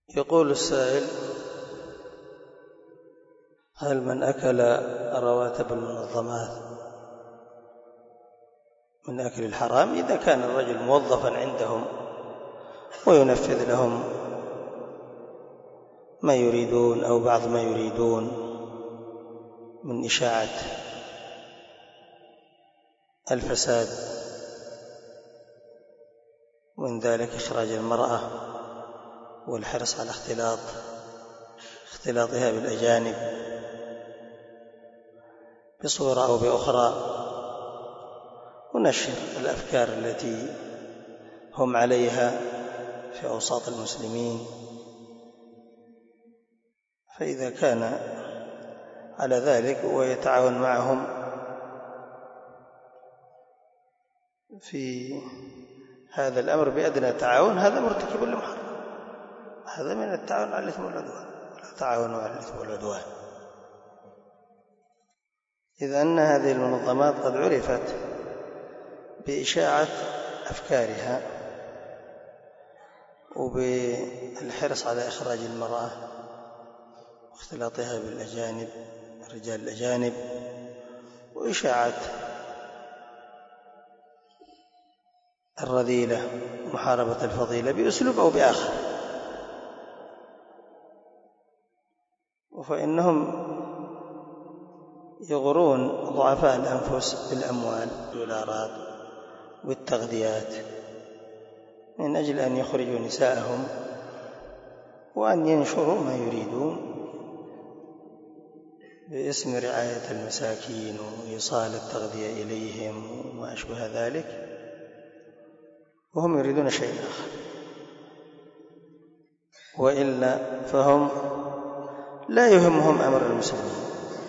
يقول السائل: هل من أكل رواتب المنظمات من أكل الحرام إذا كان الرجل موظفا عندهم وينفذ لهم ما يريدون أو بعض ما يريدون من إشاعة الفساد، ومن ذلك إخراج المرأة والحرص على اختلاطها بالأجانب بصورة أو بأخرى، ونشر الأفكار التي هم عليها في أوساط المسلمين، فإذا كان على ذلك ويتعاون معهم في هذا الأمر بأدنى تعاون، هذا مرتكب لمحرم، هذا من التعاون على الإثم والعدوان، ولا تعاونوا على الإثم والعدوان. إذ أن هذه المنظمات قد عرفت بإشاعة أفكارها وبالحرص على إخراج المرأة واختلاطها بالأجانب، الرجال الأجانب، وإشاعة الرذيلة ومحاربة الفضيلة بأسلوب أو بآخر، فإنهم يغرون ضعفاء الأنفس بالأموال والدولارات والتغذيات من أجل أن يخرجوا نساءهم وأن ينشروا ما يريدون باسم رعاية المساكين وإيصال التغذية إليهم وما أشبه ذلك، وهم يريدون شيء آخر، وإلا فهم لا يهمهم أمر المسلمين،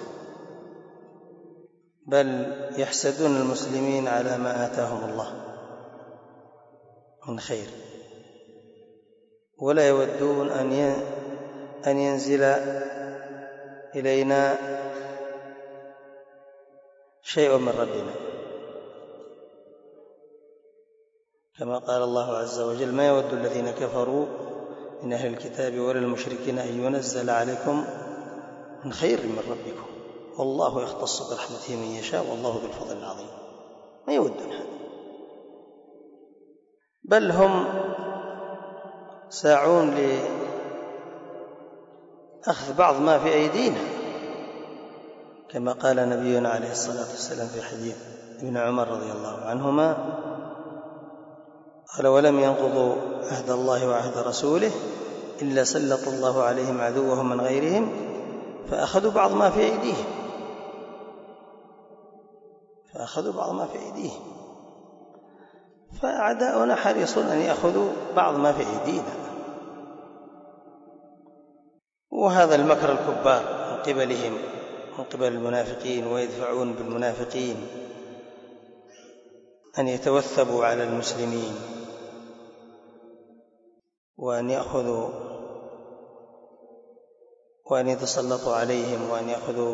بل يحسدون المسلمين على ما آتاهم الله من خير، ولا يودون أن ينزل إلينا شيء من ربنا، كما قال الله عز وجل: ما يود الذين كفروا من أهل الكتاب ولا المشركين أن ينزل عليكم من خير من ربكم والله يختص برحمته من يشاء والله ذو الفضل العظيم. ما يودون هذا، بل هم ساعون لأخذ بعض ما في أيدينا، كما قال نبينا عليه الصلاة والسلام في حديث ابن عمر رضي الله عنهما قال: ولم ينقضوا عهد الله وعهد رسوله إلا سلط الله عليهم عدوهم من غيرهم فأخذوا بعض ما في أيديهم، فأعداؤنا حريصون أن يأخذوا بعض ما في أيدينا، وهذا المكر الكبار من قبلهم، من قبل المنافقين، ويدفعون بالمنافقين أن يتوثبوا على المسلمين وأن يأخذوا وأن يتسلطوا عليهم وأن يأخذوا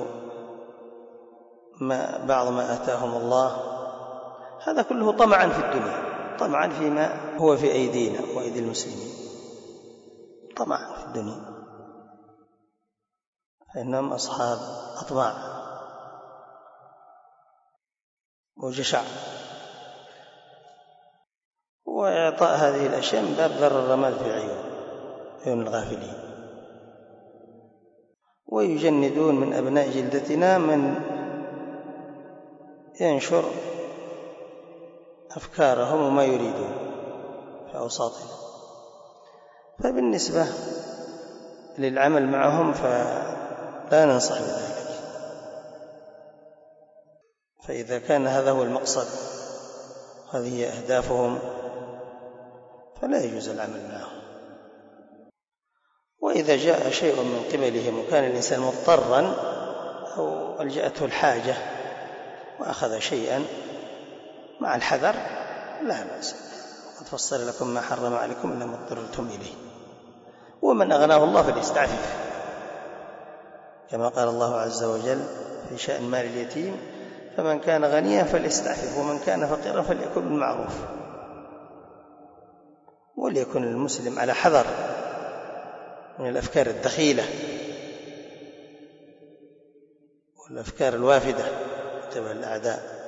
بعض ما آتاهم الله، هذا كله طمعا في الدنيا، طمعا فيما هو في أيدينا وأيدي المسلمين، طمعا في الدنيا، فإنهم أصحاب أطماع وجشع، وإعطاء هذه الأشياء من باب ذر الرماد في عيون الغافلين، ويجندون من أبناء جلدتنا من ينشر أفكارهم وما يريدون في أوساطنا. فبالنسبة للعمل معهم فلا ننصح بذلك، فإذا كان هذا هو المقصد، هذه هي أهدافهم، فلا يجوز العمل معهم. وإذا جاء شيء من قبلهم وكان الإنسان مضطرا أو ألجأته الحاجة وأخذ شيئا مع الحذر لا بأس، قد فصل لكم ما حرم عليكم إلا ما اضطررتم إليه، ومن أغناه الله فليستعفف، كما قال الله عز وجل في شأن مال اليتيم: فمن كان غنيا فليستعفف ومن كان فقيرا فليأكل بالمعروف. وليكن المسلم على حذر من الأفكار الدخيلة والأفكار الوافدة تبع الأعداء.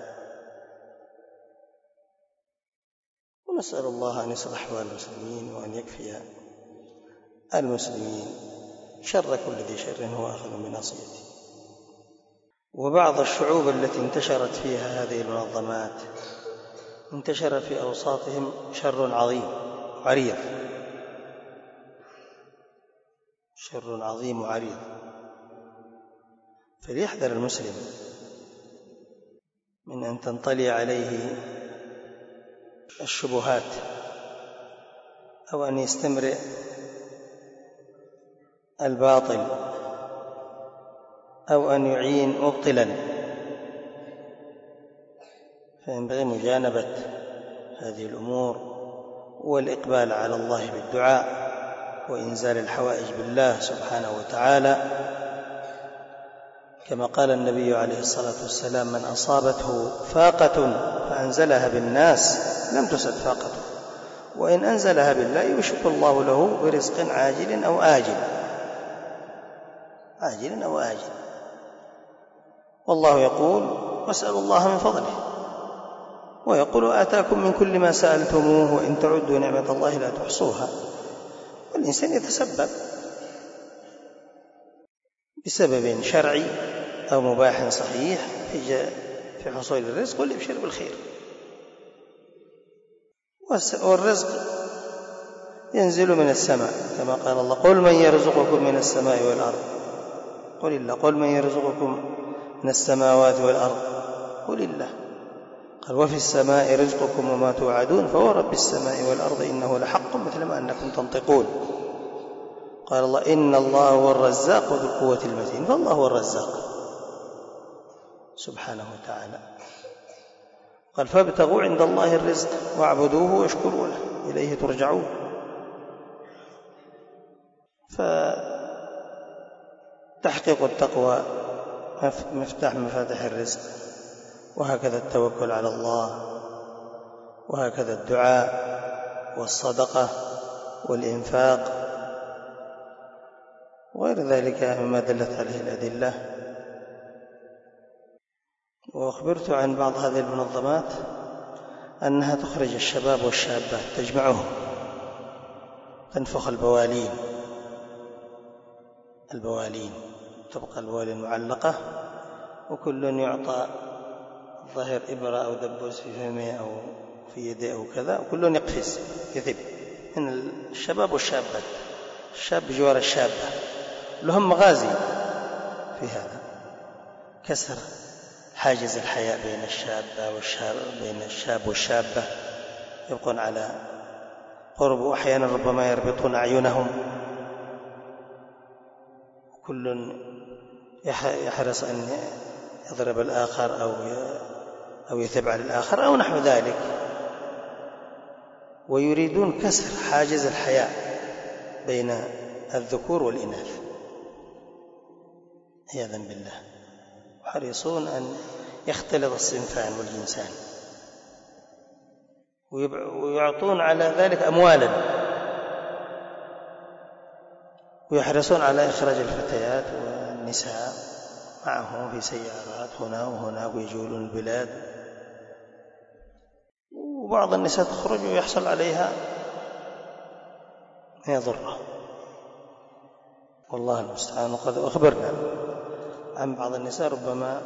ونسأل الله أن يصلح أحوال المسلمين وأن يكفي المسلمين شر كل ذي شر هو آخذ بناصيته. وبعض الشعوب التي انتشرت فيها هذه المنظمات انتشر في أوساطهم شر عظيم وعريض، شر عظيم وعريض. فليحذر المسلم من أن تنطلي عليه الشبهات أو أن يستمرئ الباطل أو أن يعين مبطلا، فينبغي مجانبة هذه الأمور والإقبال على الله بالدعاء وإنزال الحوائج بالله سبحانه وتعالى، كما قال النبي عليه الصلاة والسلام: من أصابته فاقة فأنزلها بالناس لم تسد فاقته، وإن أنزلها بالله يوشك الله له برزق عاجل أو آجل، عاجل أو آجل. والله يقول: واسألوا الله من فضله، ويقول: آتاكم من كل ما سألتموه وإن تعدوا نعمة الله لا تحصوها. والإنسان يتسبب بسبب شرعي أو مباح صحيح في حصول الرزق والإبشار بالخير. والرزق ينزل من السماء كما قال الله: قل من يرزقكم من السماء والأرض، قل الله. قل من يرزقكم من السماوات والأرض، قل الله. قال: وفي السماء رزقكم وما توعدون فورب السماء والأرض إنه لحق مثل ما أنكم تنطقون. قال الله: إن الله هو الرزاق ذو القوة المتين. فالله هو الرزاق سبحانه وتعالى. قال: فابتغوا عند الله الرزق واعبدوه واشكروا له إليه ترجعون. فتحقيق التقوى مفتاح مفاتيح الرزق، وهكذا التوكل على الله، وهكذا الدعاء والصدقة والإنفاق وغير ذلك مما دلت عليه الأدلة. وأخبرت عن بعض هذه المنظمات أنها تخرج الشباب والشابات، تجمعهم، تنفخ البوالين، تبقى البوالين معلقة، وكل يعطى ظهر إبرة أو دبوس في فمه أو في يده أو كذا، وكل يقفز يذب من الشباب والشابات، الشاب جوار الشابة، لهم مغازي في هذا: كسر حاجز الحياء بين الشاب والشابة، يبقون على قرب، وأحيانا ربما يربطون أعينهم، كل يحرص أن يضرب الآخر أو يثب على الآخر أو نحو ذلك، ويريدون كسر حاجز الحياء بين الذكور والإناث عياذا بالله، وحريصون أن يختلط الصنفان والجنسان، ويعطون على ذلك أموالا، ويحرصون على إخراج الفتيات والنساء معهم في سيارات هنا وهناك، ويجولون البلاد، وبعض النساء تخرج ويحصل عليها ما يضرها، والله المستعان. وقد أخبرنا عن بعض النساء ربما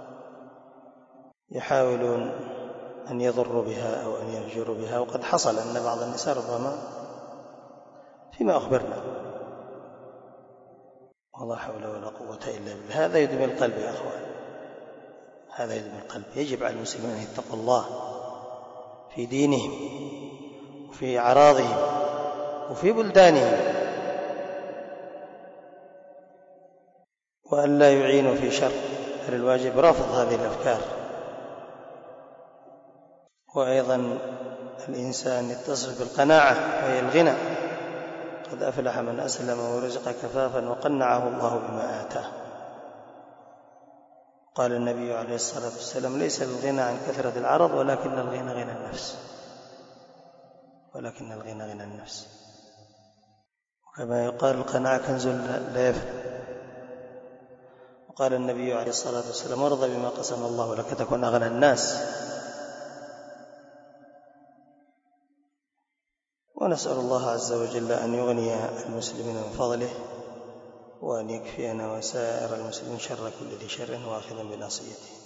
يحاولون أن يضروا بها أو أن يهجروا بها، وقد حصل أن بعض النساء ربما فيما أخبرنا، ولا حول ولا قوة إلا بالله. هذا يدمي القلب يا أخوان، هذا يدمي القلب. يجب على المسلمين أن يتقوا الله في دينهم وفي أعراضهم وفي بلدانهم، وأن لا يعينوا في شر، بل الواجب رفض هذه الأفكار. وأيضا الإنسان يتصف بالقناعة وهي الغنى: قد أفلح من أسلم ورزق كفافا وقنعه الله بما آتاه. قال النبي عليه الصلاة والسلام: ليس الغنى عن كثرة العرض ولكن الغنى غنى النفس، كما يقال القناعة كنز لا يفنى. وقال النبي عليه الصلاة والسلام ارضى بما قسم الله لك تكن أغنى الناس. ونسأل الله عز وجل أن يغني المسلمين من فضله، وأن يكفينا وسائر المسلمين شر كل ذي شر واخذا بناصيته.